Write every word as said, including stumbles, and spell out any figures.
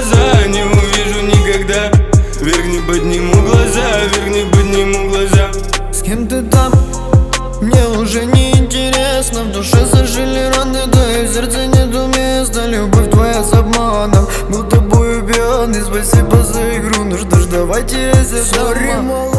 глаза, не увижу никогда. Вверх не подниму глаза, вверх не подниму глаза. С кем ты там? Мне уже не интересно. В душе зажили раны, да и в сердце нету места. Любовь твоя с обманом, был тобою пьяный. Спасибо за игру, ну что ж, давайте я сяду.